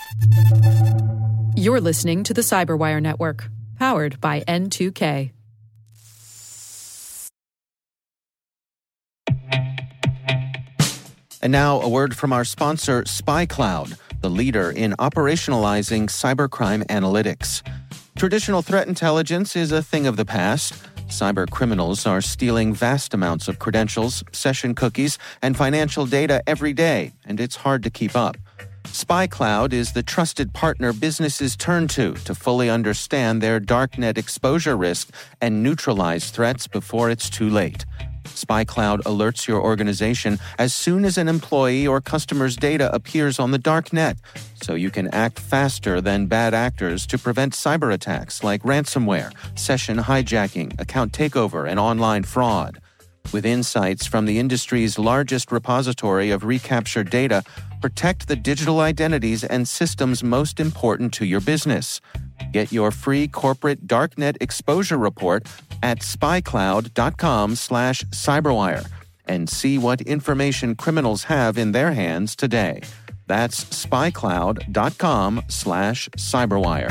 You're listening to the Cyberwire Network, powered by N2K. And now a word from our sponsor, SpyCloud, the leader in operationalizing cybercrime analytics. Traditional threat intelligence is a thing of the past. Cyber criminals are stealing vast amounts of credentials, session cookies, and financial data every day, and it's hard to keep up. SpyCloud is the trusted partner businesses turn to fully understand their darknet exposure risk and neutralize threats before it's too late. SpyCloud alerts your organization as soon as an employee or customer's data appears on the darknet, so you can act faster than bad actors to prevent cyber attacks like ransomware, session hijacking, account takeover, and online fraud. With insights from the industry's largest repository of recaptured data, protect the digital identities and systems most important to your business. Get your free corporate darknet exposure report at spycloud.com/cyberwire and see what information criminals have in their hands today. That's spycloud.com/cyberwire.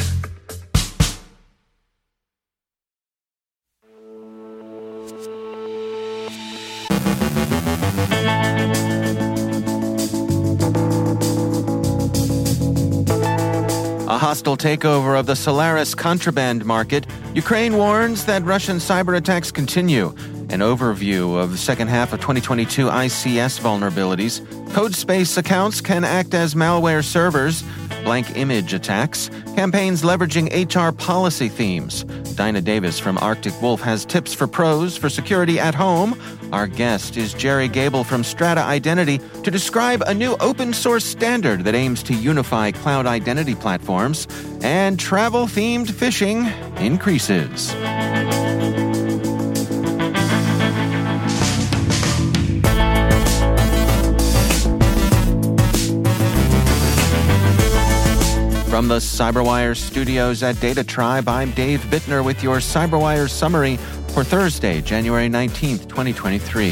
A hostile takeover of the Solaris contraband market. Ukraine warns that Russian cyber attacks continue. An overview of the second half of 2022 ICS vulnerabilities. CodeSpace accounts can act as malware servers. Blank image attacks. Campaigns leveraging HR policy themes. Dinah Davis from Arctic Wolf has tips for pros for security at home. Our guest is Jerry Gable from Strata Identity to describe a new open-source standard that aims to unify cloud identity platforms. And travel-themed phishing increases. From the Cyberwire studios at Data Tribe, I'm Dave Bittner with your Cyberwire summary for Thursday, January 19th, 2023.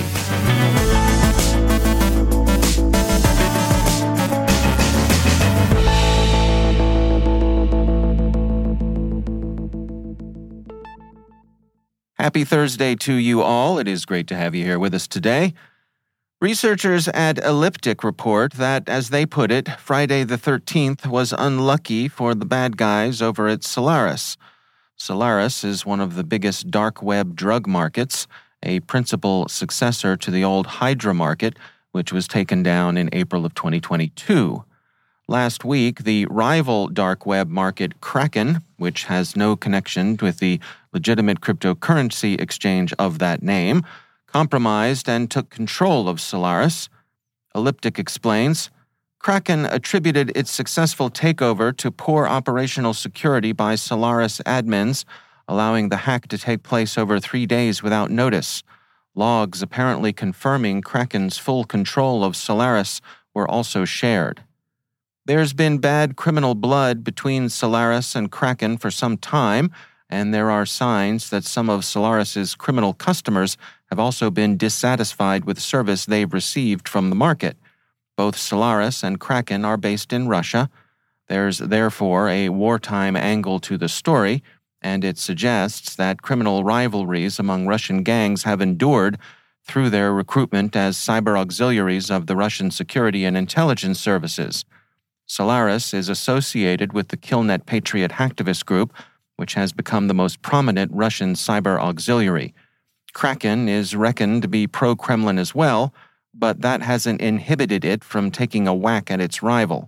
Happy Thursday to you all. It is great to have you here with us today. Researchers at Elliptic report that, as they put it, Friday the 13th was unlucky for the bad guys over at Solaris. Solaris is one of the biggest dark web drug markets, a principal successor to the old Hydra market, which was taken down in April of 2022. Last week, the rival dark web market Kraken, which has no connection with the legitimate cryptocurrency exchange of that name, compromised and took control of Solaris. Elliptic explains, Kraken attributed its successful takeover to poor operational security by Solaris admins, allowing the hack to take place over 3 days without notice. Logs apparently confirming Kraken's full control of Solaris were also shared. There's been bad criminal blood between Solaris and Kraken for some time, and there are signs that some of Solaris's criminal customers have also been dissatisfied with service they've received from the market. Both Solaris and Kraken are based in Russia. There's therefore a wartime angle to the story, and it suggests that criminal rivalries among Russian gangs have endured through their recruitment as cyber auxiliaries of the Russian security and intelligence services. Solaris is associated with the Killnet Patriot hacktivist group, which has become the most prominent Russian cyber auxiliary. Kraken is reckoned to be pro-Kremlin as well, but that hasn't inhibited it from taking a whack at its rival.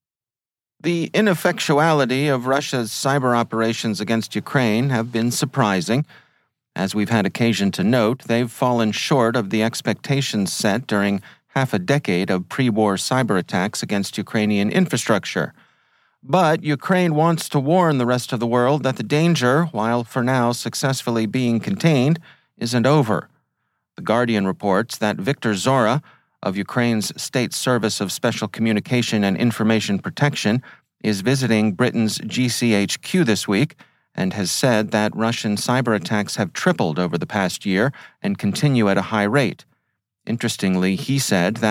The ineffectuality of Russia's cyber operations against Ukraine have been surprising. As we've had occasion to note, they've fallen short of the expectations set during half a decade of pre-war cyber attacks against Ukrainian infrastructure. But Ukraine wants to warn the rest of the world that the danger, while for now successfully being contained, isn't over. The Guardian reports that Viktor Zora of Ukraine's State Service of Special Communication and Information Protection is visiting Britain's GCHQ this week and has said that Russian cyber attacks have tripled over the past year and continue at a high rate. Interestingly, he said that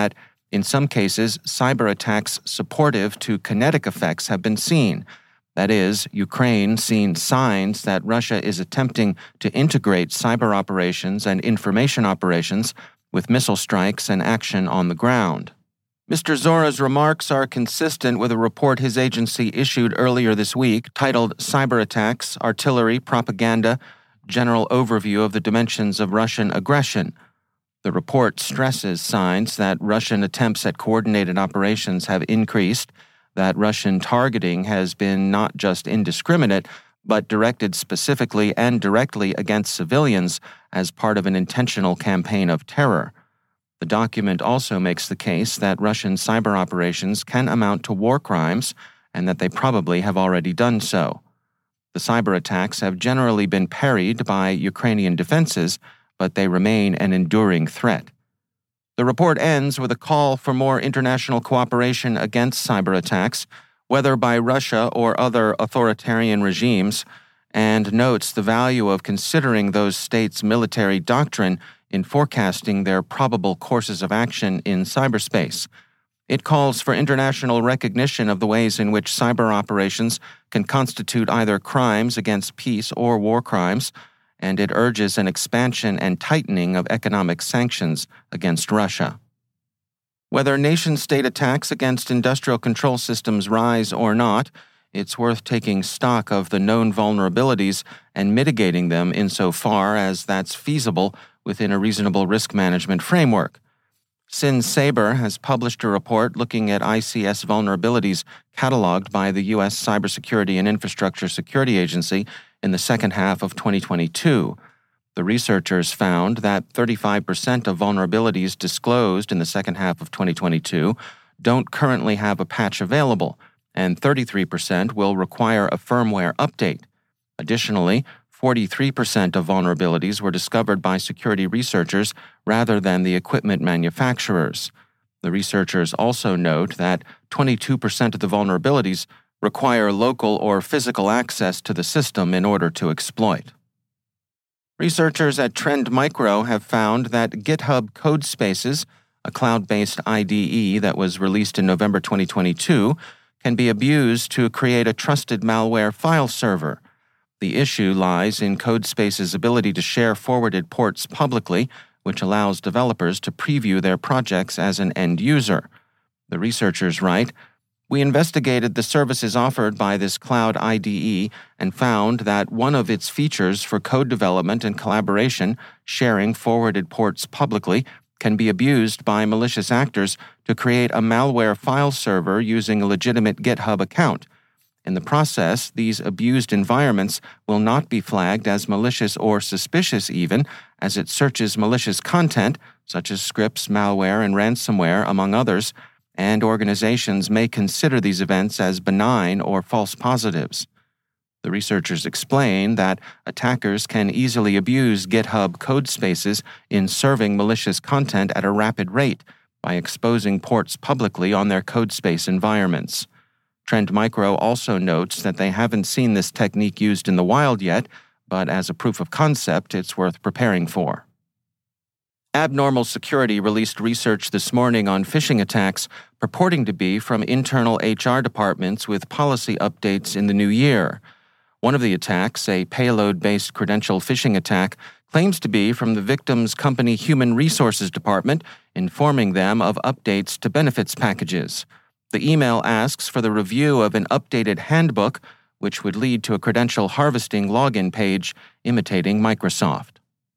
In some cases, cyber attacks supportive to kinetic effects have been seen. That is, Ukraine seen signs that Russia is attempting to integrate cyber operations and information operations with missile strikes and action on the ground. Mr. Zora's remarks are consistent with a report his agency issued earlier this week titled Cyber Attacks, Artillery, Propaganda, General Overview of the Dimensions of Russian Aggression. The report stresses signs that Russian attempts at coordinated operations have increased, that Russian targeting has been not just indiscriminate, but directed specifically and directly against civilians as part of an intentional campaign of terror. The document also makes the case that Russian cyber operations can amount to war crimes and that they probably have already done so. The cyber attacks have generally been parried by Ukrainian defenses, but they remain an enduring threat. The report ends with a call for more international cooperation against cyber attacks, whether by Russia or other authoritarian regimes, and notes the value of considering those states' military doctrine in forecasting their probable courses of action in cyberspace. It calls for international recognition of the ways in which cyber operations can constitute either crimes against peace or war crimes, and it urges an expansion and tightening of economic sanctions against Russia. Whether nation-state attacks against industrial control systems rise or not, it's worth taking stock of the known vulnerabilities and mitigating them insofar as that's feasible within a reasonable risk management framework. SynSaber has published a report looking at ICS vulnerabilities cataloged by the U.S. Cybersecurity and Infrastructure Security Agency in the second half of 2022. The researchers found that 35% of vulnerabilities disclosed in the second half of 2022 don't currently have a patch available, and 33% will require a firmware update. Additionally, 43% of vulnerabilities were discovered by security researchers rather than the equipment manufacturers. The researchers also note that 22% of the vulnerabilities require local or physical access to the system in order to exploit. Researchers at Trend Micro have found that GitHub Codespaces, a cloud-based IDE that was released in November 2022, can be abused to create a trusted malware file server. The issue lies in Codespace's ability to share forwarded ports publicly, which allows developers to preview their projects as an end user. The researchers write, "We investigated the services offered by this cloud IDE and found that one of its features for code development and collaboration, sharing forwarded ports publicly, can be abused by malicious actors to create a malware file server using a legitimate GitHub account. In the process, these abused environments will not be flagged as malicious or suspicious even, as it searches malicious content, such as scripts, malware, and ransomware, among others, and organizations may consider these events as benign or false positives." The researchers explain that attackers can easily abuse GitHub Codespaces in serving malicious content at a rapid rate by exposing ports publicly on their Codespace environments. Trend Micro also notes that they haven't seen this technique used in the wild yet, but as a proof of concept, it's worth preparing for. Abnormal Security released research this morning on phishing attacks purporting to be from internal HR departments with policy updates in the new year. One of the attacks, a payload-based credential phishing attack, claims to be from the victim's company human resources department, informing them of updates to benefits packages. The email asks for the review of an updated handbook, which would lead to a credential harvesting login page imitating Microsoft.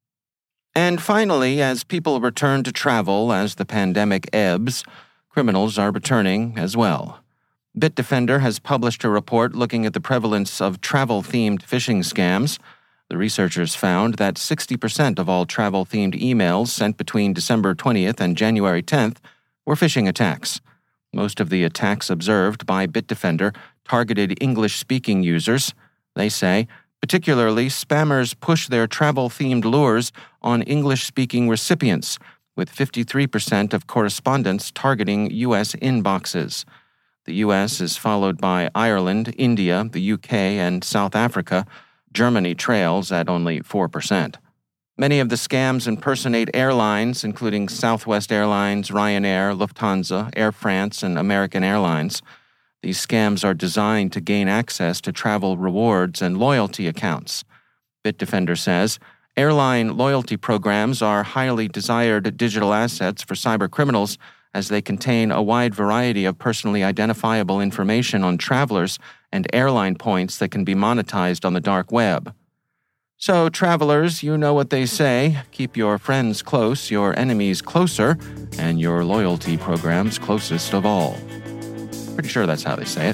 And finally, as people return to travel as the pandemic ebbs, criminals are returning as well. Bitdefender has published a report looking at the prevalence of travel-themed phishing scams. The researchers found that 60% of all travel-themed emails sent between December 20th and January 10th were phishing attacks. Most of the attacks observed by Bitdefender targeted English-speaking users. They say, particularly, spammers push their travel-themed lures on English-speaking recipients, with 53% of correspondents targeting U.S. inboxes. The U.S. is followed by Ireland, India, the UK, and South Africa. Germany trails at only 4%. Many of the scams impersonate airlines, including Southwest Airlines, Ryanair, Lufthansa, Air France, and American Airlines. These scams are designed to gain access to travel rewards and loyalty accounts. Bitdefender says, airline loyalty programs are highly desired digital assets for cybercriminals as they contain a wide variety of personally identifiable information on travelers and airline points that can be monetized on the dark web. So, travelers, you know what they say. Keep your friends close, your enemies closer, and your loyalty programs closest of all. Pretty sure that's how they say it.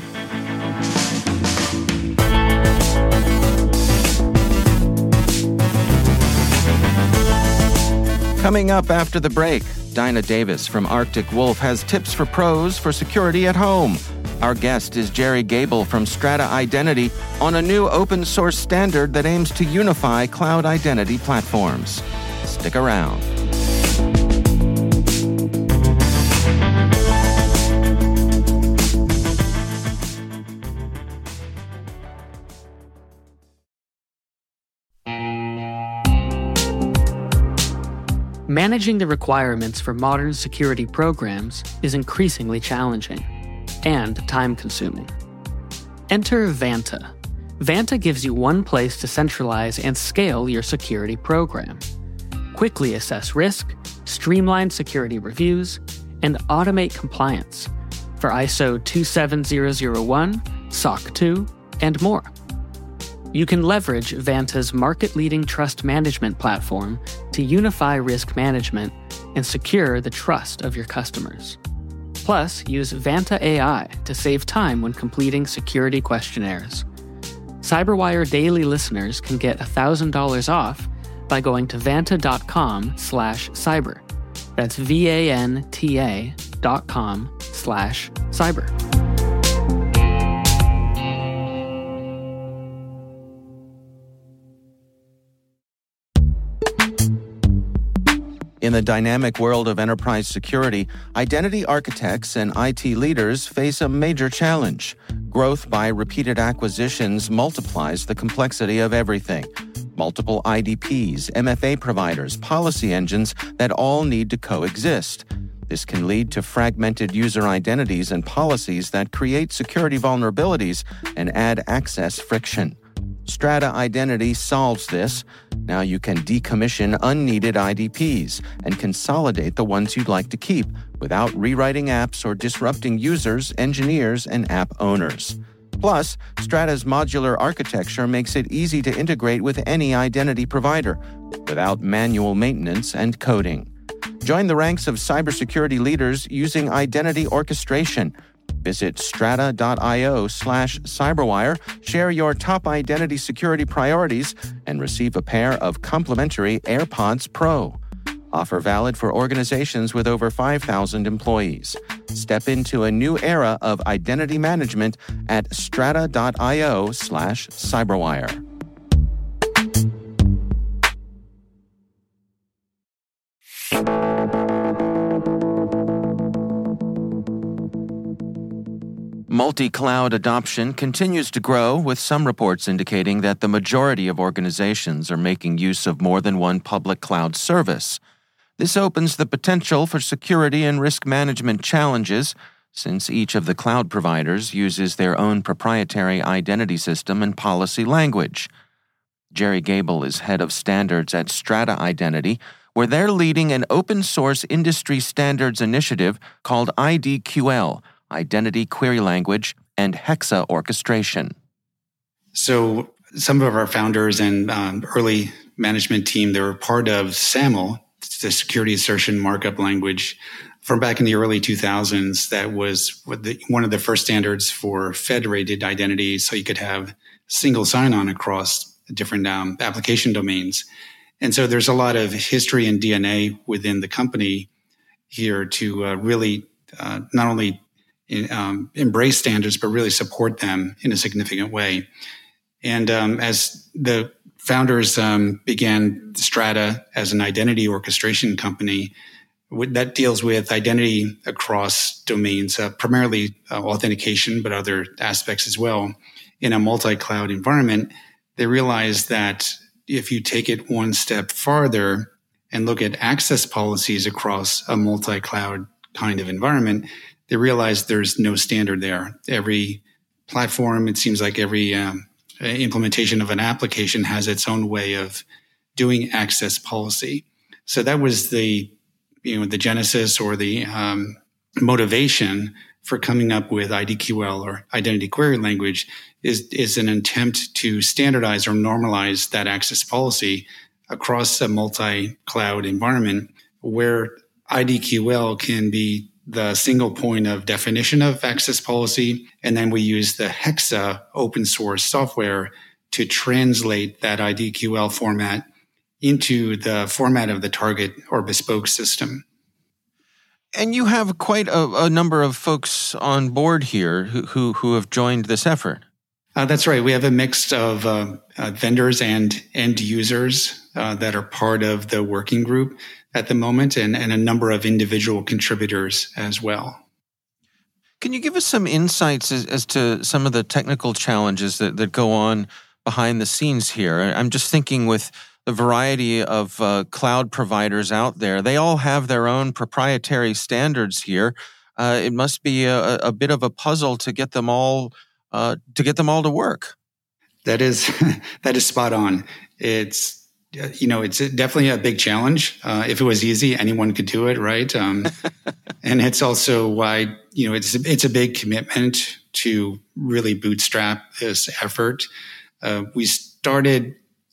Coming up after the break, Dinah Davis from Arctic Wolf has tips for pros for security at home. Our guest is Jerry Gable from Strata Identity on a new open-source standard that aims to unify cloud identity platforms. Stick around. Managing the requirements for modern security programs is increasingly challenging and time-consuming. Enter Vanta. Vanta gives you one place to centralize and scale your security program. Quickly assess risk, streamline security reviews, and automate compliance for ISO 27001, SOC 2, and more. You can leverage Vanta's market-leading trust management platform to unify risk management and secure the trust of your customers. Plus, use Vanta AI to save time when completing security questionnaires. CyberWire Daily listeners can get $1,000 off by going to vanta.com/cyber. That's vanta.com/cyber. In the dynamic world of enterprise security, identity architects and IT leaders face a major challenge. Growth by repeated acquisitions multiplies the complexity of everything. Multiple IDPs, MFA providers, policy engines that all need to coexist. This can lead to fragmented user identities and policies that create security vulnerabilities and add access friction. Strata Identity solves this. Now you can decommission unneeded IDPs and consolidate the ones you'd like to keep without rewriting apps or disrupting users, engineers, and app owners. Plus, Strata's modular architecture makes it easy to integrate with any identity provider without manual maintenance and coding. Join the ranks of cybersecurity leaders using identity orchestration. Visit strata.io/cyberwire, share your top identity security priorities, and receive a pair of complimentary AirPods Pro. Offer valid for organizations with over 5,000 employees. Step into a new era of identity management at strata.io/cyberwire. Multi-cloud adoption continues to grow, with some reports indicating that the majority of organizations are making use of more than one public cloud service. This opens the potential for security and risk management challenges, since each of the cloud providers uses their own proprietary identity system and policy language. Jerry Gable is head of standards at Strata Identity, where they're leading an open-source industry standards initiative called IDQL, Identity Query Language, and Hexa Orchestration. So some of our founders and early management team, they were part of SAML, the Security Assertion Markup Language, from back in the early 2000s. That was one of the first standards for federated identity, so you could have single sign-on across different application domains. And so there's a lot of history and DNA within the company here to really not only embrace standards, but really support them in a significant way. And as the founders began Strata as an identity orchestration company that deals with identity across domains, primarily authentication, but other aspects as well, in a multi-cloud environment, they realized that if you take it one step farther and look at access policies across a multi-cloud kind of environment, they realize there's no standard there. Every platform, it seems like every implementation of an application has its own way of doing access policy. So that was the genesis or the motivation for coming up with IDQL, or Identity Query Language, is an attempt to standardize or normalize that access policy across a multi-cloud environment where IDQL can be the single point of definition of access policy. And then we use the Hexa open source software to translate that IDQL format into the format of the target or bespoke system. And you have quite a number of folks on board here who have joined this effort. That's right. We have a mix of vendors and end users that are part of the working group at the moment, and a number of individual contributors as well. Can you give us some insights as to some of the technical challenges that go on behind the scenes here? I'm just thinking with the variety of cloud providers out there, they all have their own proprietary standards here. It must be a bit of a puzzle to get them all to work. That is spot on. It's definitely a big challenge. If it was easy, anyone could do it, right? And it's also why it's a big commitment to really bootstrap this effort. We started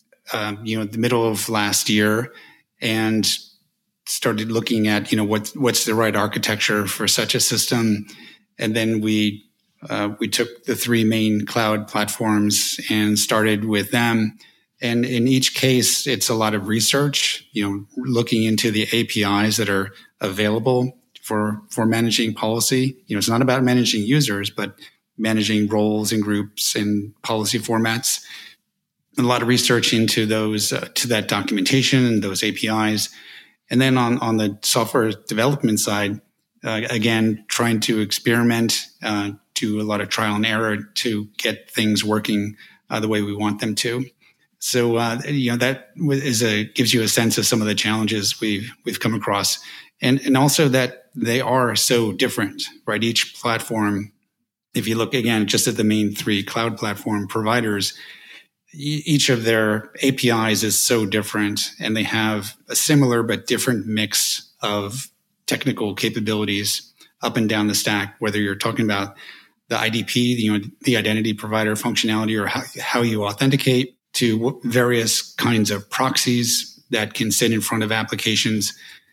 the middle of last year and started looking at, what's the right architecture for such a system. And then we took the three main cloud platforms and started with them. And in each case, it's a lot of research, looking into the APIs that are available for managing policy. It's not about managing users, but managing roles and groups and policy formats. A lot of research into those, to that documentation and those APIs. And then on the software development side, again, trying to experiment, do a lot of trial and error to get things working the way we want them to. So, that gives you a sense of some of the challenges we've come across, and also that they are so different, right? Each platform, if you look again just at the main three cloud platform providers, each of their APIs is so different, and they have a similar but different mix of technical capabilities up and down the stack, whether you're talking about the IDP, the identity provider functionality, or how you authenticate, to various kinds of proxies that can sit in front of applications.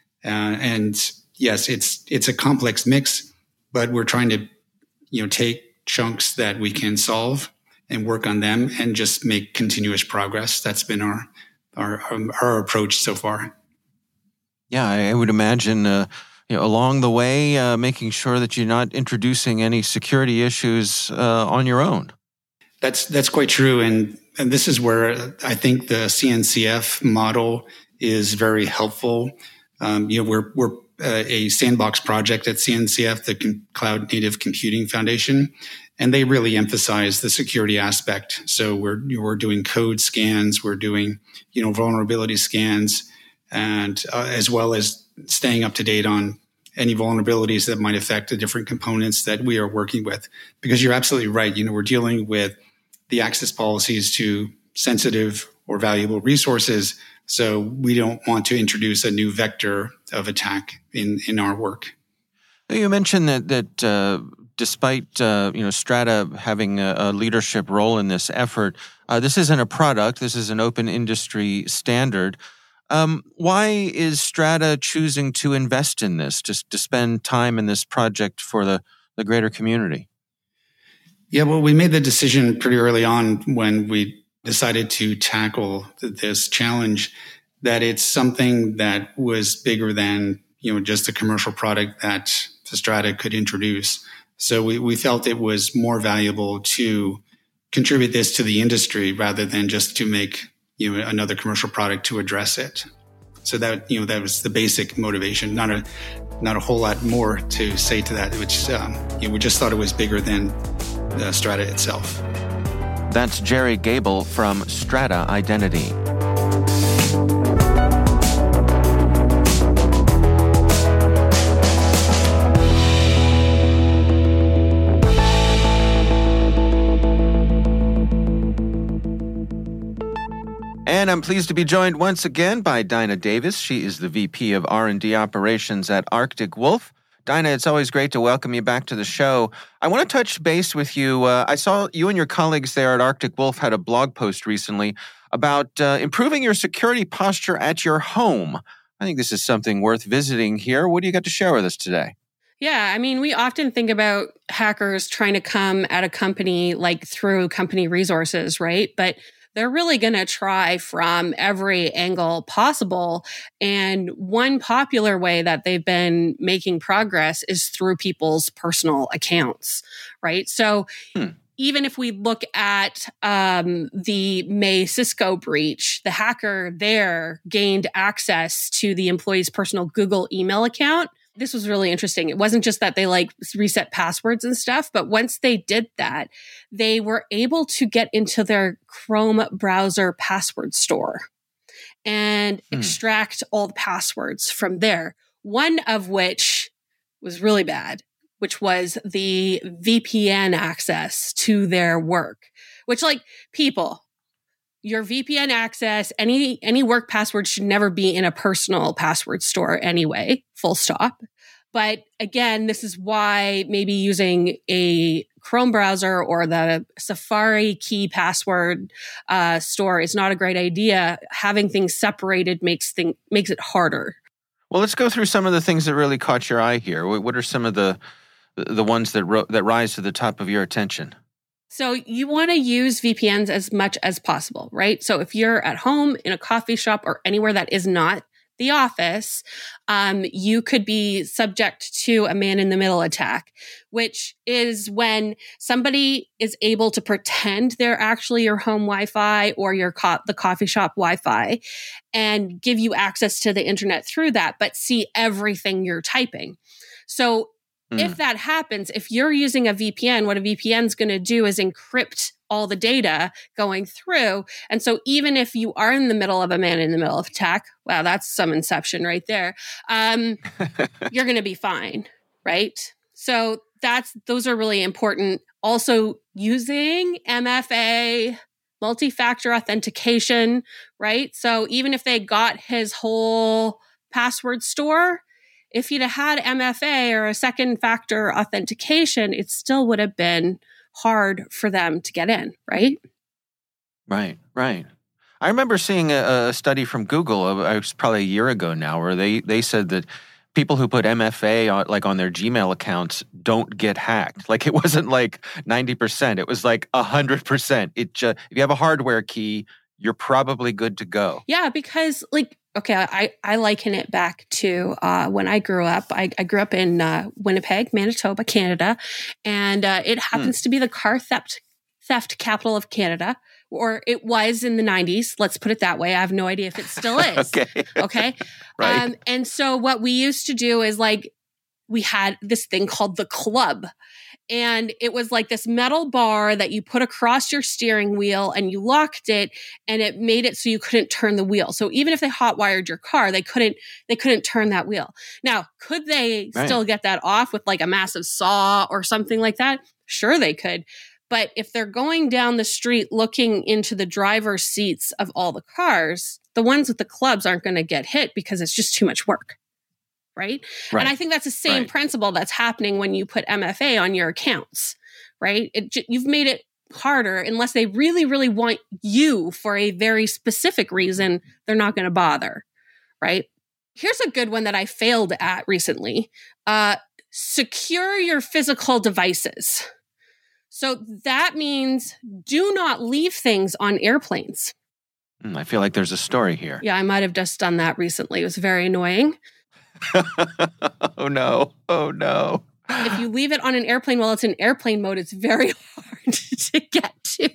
And yes, it's a complex mix, but we're trying to, take chunks that we can solve and work on them and just make continuous progress. That's been our approach so far. Yeah, I would imagine, along the way, making sure that you're not introducing any security issues on your own. That's quite true. And this is where I think the CNCF model is very helpful. We're a sandbox project at CNCF, the Cloud Native Computing Foundation, and they really emphasize the security aspect. So we're doing code scans, we're doing vulnerability scans, and as well as staying up to date on any vulnerabilities that might affect the different components that we are working with. Because you're absolutely right. We're dealing with the access policies to sensitive or valuable resources. So we don't want to introduce a new vector of attack in our work. You mentioned that despite Strata having a leadership role in this effort, this isn't a product. This is an open industry standard. Why is Strata choosing to invest in this, just to spend time in this project for the greater community? Yeah, well, we made the decision pretty early on when we decided to tackle this challenge that it's something that was bigger than, just a commercial product that Strata could introduce. So we felt it was more valuable to contribute this to the industry rather than just to make, another commercial product to address it. So that was the basic motivation, not a whole lot more to say to that, which, we just thought it was bigger than Strata itself. That's Jerry Gable from Strata Identity. And I'm pleased to be joined once again by Dinah Davis. She is the VP of R&D Operations at Arctic Wolf. Dinah, it's always great to welcome you back to the show. I want to touch base with you. I saw you and your colleagues there at Arctic Wolf had a blog post recently about improving your security posture at your home. I think this is something worth visiting here. What do you got to share with us today? Yeah, I mean, we often think about hackers trying to come at a company like through company resources, right? But they're really going to try from every angle possible. And one popular way that they've been making progress is through people's personal accounts, right? So even if we look at the May Cisco breach, the hacker there gained access to the employee's personal Google email account. This was really interesting. It wasn't just that they reset passwords and stuff, but once they did that, they were able to get into their Chrome browser password store and extract all the passwords from there. One of which was really bad, which was the VPN access to their work, which people, your VPN access, any work password should never be in a personal password store anyway, full stop. But again, this is why maybe using a Chrome browser or the Safari key password store is not a great idea. Having things separated makes it harder. Well, let's go through some of the things that really caught your eye here. What are some of the ones that rise to the top of your attention? So you want to use VPNs as much as possible, right? So if you're at home, in a coffee shop, or anywhere that is not the office, you could be subject to a man-in-the-middle attack, which is when somebody is able to pretend they're actually your home Wi-Fi or the coffee shop Wi-Fi and give you access to the internet through that, but see everything you're typing. So if that happens, if you're using a VPN, what a VPN is going to do is encrypt all the data going through. And so even if you are in the middle of a man-in-the-middle attack, wow, that's some inception right there, you're going to be fine, right? So those are really important. Also using MFA, multi-factor authentication, right? So even if they got his whole password store, if he'd have had MFA or a second factor authentication, it still would have been hard for them to get in, right? Right. I remember seeing a study from Google, it was probably a year ago now, where they said that people who put MFA on their Gmail accounts don't get hacked. It wasn't 90%. It was 100%. If you have a hardware key, you're probably good to go. Yeah, because I liken it back to when I grew up. I grew up in Winnipeg, Manitoba, Canada, and it happens to be the car theft capital of Canada, or it was in the 90s. Let's put it that way. I have no idea if it still is. Okay. Right. And so what we used to do is we had this thing called the club. And it was this metal bar that you put across your steering wheel and you locked it, and it made it so you couldn't turn the wheel. So even if they hotwired your car, they couldn't turn that wheel. Now, could they still get that off with a massive saw or something like that? Sure, they could. But if they're going down the street looking into the driver's seats of all the cars, the ones with the clubs aren't going to get hit because it's just too much work. Right? And I think that's the same principle that's happening when you put MFA on your accounts, right? You've made it harder. Unless they really, really want you for a very specific reason, they're not going to bother, right? Here's a good one that I failed at recently. Secure your physical devices. So that means do not leave things on airplanes. I feel like there's a story here. Yeah, I might have just done that recently. It was very annoying. Oh no. If you leave it on an airplane while it's in airplane mode, it's very hard to get to.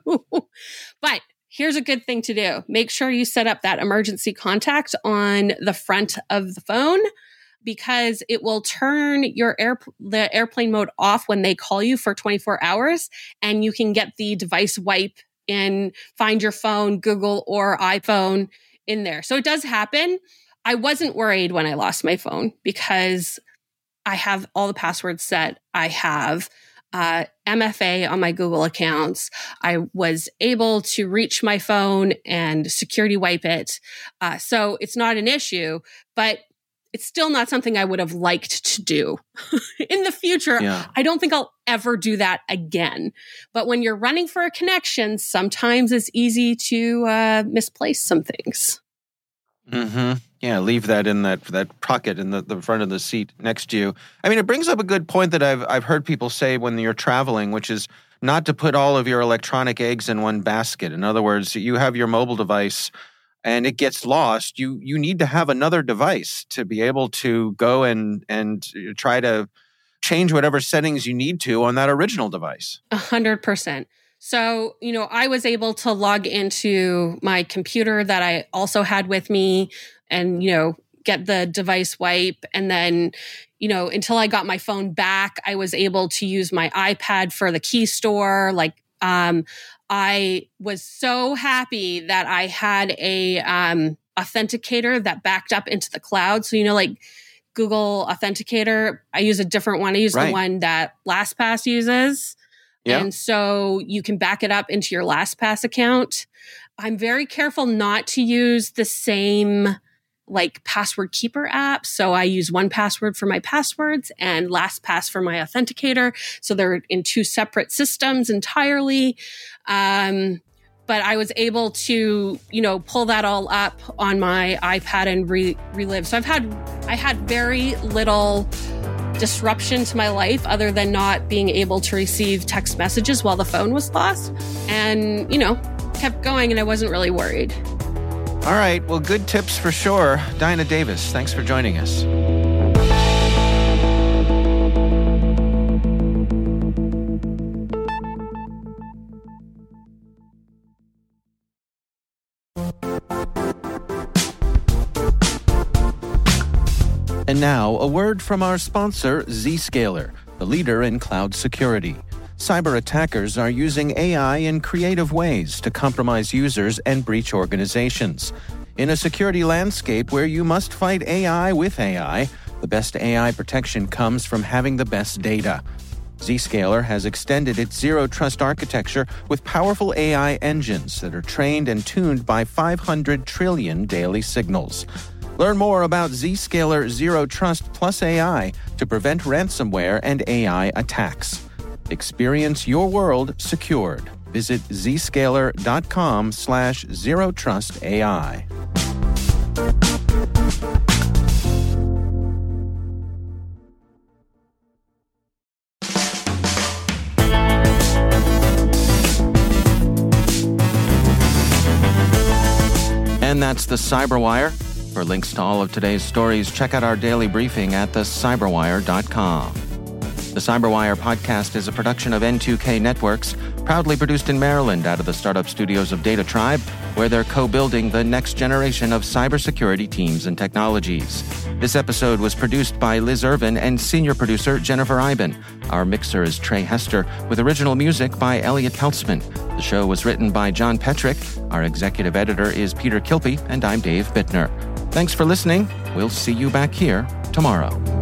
But here's a good thing to do. Make sure you set up that emergency contact on the front of the phone, because it will turn the airplane mode off when they call you for 24 hours, and you can get the device wipe in Find Your Phone, Google, or iPhone in there. So it does happen. I wasn't worried when I lost my phone because I have all the passwords set. I have MFA on my Google accounts. I was able to reach my phone and security wipe it. So it's not an issue, but it's still not something I would have liked to do in the future. Yeah. I don't think I'll ever do that again. But when you're running for a connection, sometimes it's easy to misplace some things. Mm-hmm. Yeah, leave that in that pocket in the front of the seat next to you. I mean, it brings up a good point that I've heard people say when you're traveling, which is not to put all of your electronic eggs in one basket. In other words, you have your mobile device and it gets lost. You need to have another device to be able to go and try to change whatever settings you need to on that original device. 100%. So, I was able to log into my computer that I also had with me and, get the device wipe. And then, until I got my phone back, I was able to use my iPad for the key store. I was so happy that I had a authenticator that backed up into the cloud. So, Google Authenticator, I use a different one. I use the one that LastPass uses. Yeah. And so you can back it up into your LastPass account. I'm very careful not to use the same password keeper app. So I use 1Password for my passwords and LastPass for my authenticator. So they're in two separate systems entirely. But I was able to, pull that all up on my iPad and relive. So I had very little disruption to my life other than not being able to receive text messages while the phone was lost, and kept going, and I wasn't really worried. All right, well, good tips for sure. Dinah Davis, thanks for joining us. And now, a word from our sponsor, Zscaler, the leader in cloud security. Cyber attackers are using AI in creative ways to compromise users and breach organizations. In a security landscape where you must fight AI with AI, the best AI protection comes from having the best data. Zscaler has extended its Zero Trust architecture with powerful AI engines that are trained and tuned by 500 trillion daily signals. Learn more about Zscaler Zero Trust Plus AI to prevent ransomware and AI attacks. Experience your world secured. Visit zscaler.com/zerotrustai. And that's the Cyberwire. For links to all of today's stories, check out our daily briefing at thecyberwire.com. The Cyberwire podcast is a production of N2K Networks, proudly produced in Maryland out of the startup studios of Data Tribe, where they're co-building the next generation of cybersecurity teams and technologies. This episode was produced by Liz Irvin and senior producer Jennifer Iben. Our mixer is Trey Hester, with original music by Elliot Peltzman. The show was written by John Petrick. Our executive editor is Peter Kilpie, and I'm Dave Bittner. Thanks for listening. We'll see you back here tomorrow.